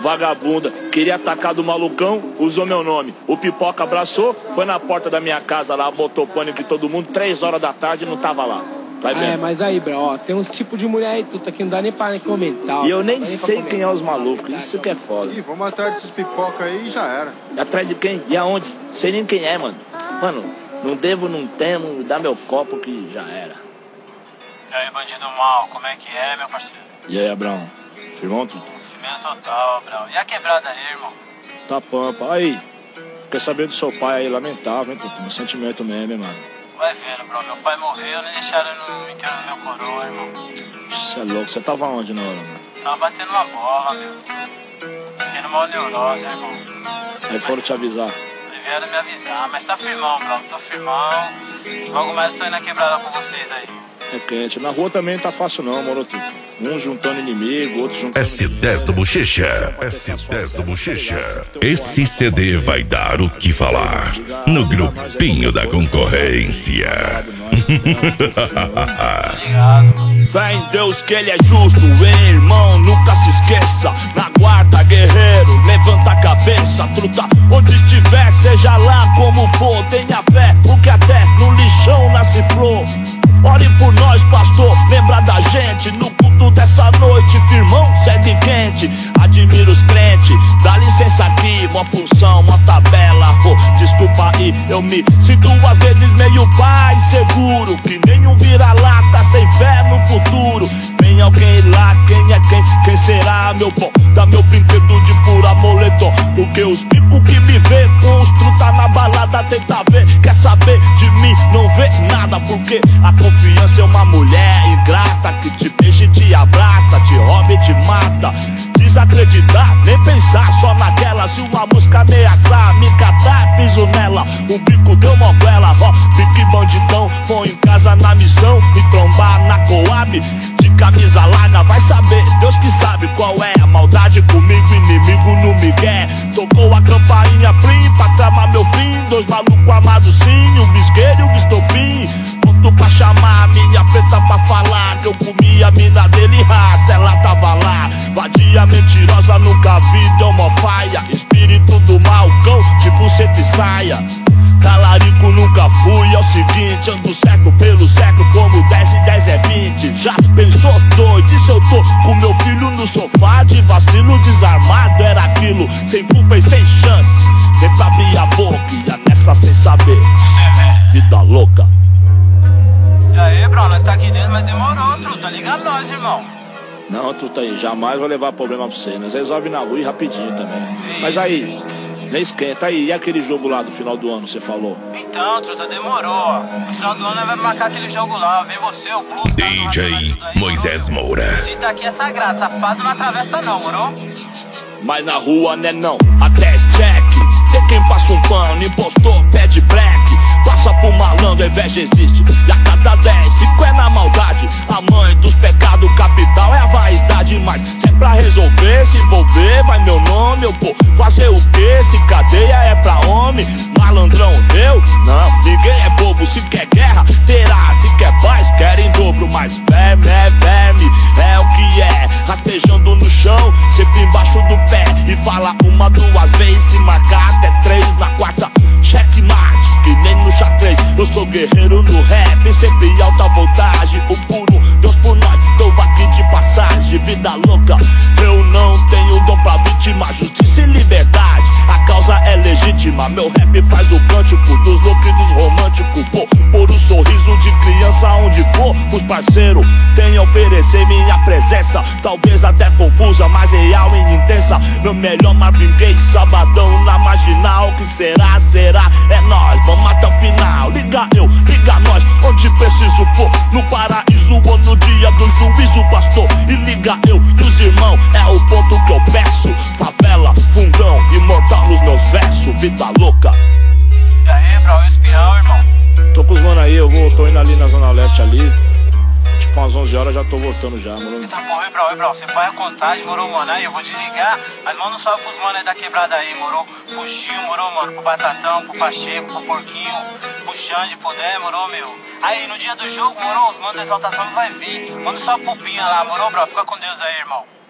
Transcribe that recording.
vagabunda. Queria atacar do malucão, usou meu nome. O Pipoca abraçou, foi na porta da minha casa lá, botou pânico em todo mundo, 3 horas da tarde não tava lá. Vai vendo. Mas aí, bro, ó, tem uns tipos de mulher aí, tudo aqui, não dá nem pra comentar. Ó, e eu nem sei quem é os malucos, isso que é foda. Ih, vamos atrás desses pipoca aí e já era. Atrás de quem? E aonde? Sei nem quem é, mano. Mano, não devo, não temo, dá meu copo que já era. E aí, bandido mal, como é que é, meu parceiro? E aí, Abrão? Firmão? Firmeza total, Abrão. E a quebrada aí, irmão? Tá pampa. Aí, quer saber do seu pai aí, lamentável, hein, puto? Meu sentimento mesmo, hein, mano. Vai vendo, bro. Meu pai morreu, nem deixaram no enterro do meu coroa, irmão. Você é louco. Você tava onde na hora, mano? Tava batendo uma bola, meu. Tendo uma neurose, irmão. Aí foram te avisar. Vieram me avisar, mas tá firmão, bro. Tô firmão. Logo mais eu tô indo na quebrada com vocês aí. É quente. Na rua também não tá fácil não, morotudo. Um juntando inimigo, outro juntando... S10 do Bochecha. S10 do Bochecha. Esse CD vai dar o que falar no grupinho da concorrência. Fé em Deus que ele é justo, hein, irmão, nunca se esqueça. Na guarda, guerreiro, levanta a cabeça, truta onde estiver, seja lá como for. Tenha fé, porque até no lixão nasce flor. Ore por nós, pastor, lembra da gente. No culto dessa noite, firmão, segue quente. Admiro os crentes, dá licença aqui. Uma função, uma tabela, desculpa aí. Eu me sinto às vezes meio pai seguro, que nenhum vira-lata sem fé no futuro. Vem alguém lá, quem é quem? Quem será, meu bom? Dá meu brinquedo de furar moletom. Porque os bicos que me vê com os truta na balada tenta ver, quer saber de mim, não vê nada. Porque a confiança é uma mulher ingrata que te beija e te abraça, te rouba e te mata. Desacreditar, nem pensar só naquela. Se uma mosca ameaçar, me catar, piso nela. O bico deu uma vela, ó, pique bandidão. Vou em casa na missão, me trombar na Coab. De camisa larga, vai saber, Deus que sabe qual é a maldade comigo, inimigo no migué. Tocou a campainha plim pra tramar meu fim. 2 malucos amados sim, o bisgueiro e o bistopim. Pronto pra chamar a minha preta pra falar que eu comi a mina dele, raça, ela tava lá. Vadia mentirosa, nunca vi, deu uma faia. Espírito do mal, cão, de buceta e saia. Talarico nunca fui, é o seguinte, ando certo pelo século como 10 e 10 é 20. Já pensou doido, e se eu tô com meu filho no sofá de vacilo desarmado? Era aquilo, sem culpa e sem chance. Nem pra abrir a boca, ia nessa sem saber. Vida louca. E aí, bro, nós tá aqui dentro, mas demorou, truta. Liga nós, irmão. Não, truta aí, jamais vou levar problema pra você. Nós resolve na rua e rapidinho também. Mas aí, nem esquenta aí, e aquele jogo lá do final do ano, você falou? Então, truta, demorou. No final do ano nós vamos marcar aquele jogo lá. Vem você, o Blue. DJ Moisés Moura. Se tá aqui é sagrado, safado não atravessa não, moro? Mas na rua né não, até check. Tem quem passa um pano, impostor, pede black. Passa por malandro, a inveja existe. E a cada 10, 5 é na maldade. A mãe dos pecados capital é a vaidade. Mas se é pra resolver, se envolver, vai meu nome, eu pô. Fazer o que? Se cadeia é pra homem. Malandrão, eu? Não, ninguém é bobo. Se quer guerra, terá. Se quer paz, quer em dobro. Mas verme é verme, é o que é. Rastejando no chão, sempre embaixo do pé. E fala 1, 2 vezes, se marcar até 3 na quarta. Checkmate, que nem no xadrez. Eu sou guerreiro no rap, sempre alta voltagem. O puro Deus por nós, tô aqui de passagem. Vida louca, eu não tenho dom pra vítima. Justiça e liberdade, a causa é legítima. Meu rap faz o cântico dos loucos e dos românticos. Vou pôr o sorriso de criança onde for. Os parceiros têm a oferecer minha presença. Talvez até confusa, mas real e intensa. Meu melhor Marvin Gaye, sabadão na marginal. Que será, será, é nós, vamos até o final. Liga eu, liga nós, onde preciso for. No paraíso ou no dia do juízo, pastor. E liga eu e os irmãos, é o ponto que eu peço. Favela, fundão, imortal nos meus versos. Vida louca. E aí, bro, eu espião, irmão. Tô com os mano aí, tô indo ali na Zona Leste ali. Tipo umas 11 horas já tô voltando já, mano. Eita porra, bro, você põe a contagem, morou, mano, aí eu vou desligar. Mas manda um salve pros mano aí da quebrada aí, morou. Pro Gil, morou, mano, pro Batatão, pro Pacheco, pro Porquinho, pro Xande, pro Dé, morou, meu. Aí no dia do jogo, morou, os manos da exaltação vai vir. Manda um salve pro Pinha lá, morou, bro, fica com Deus aí, irmão.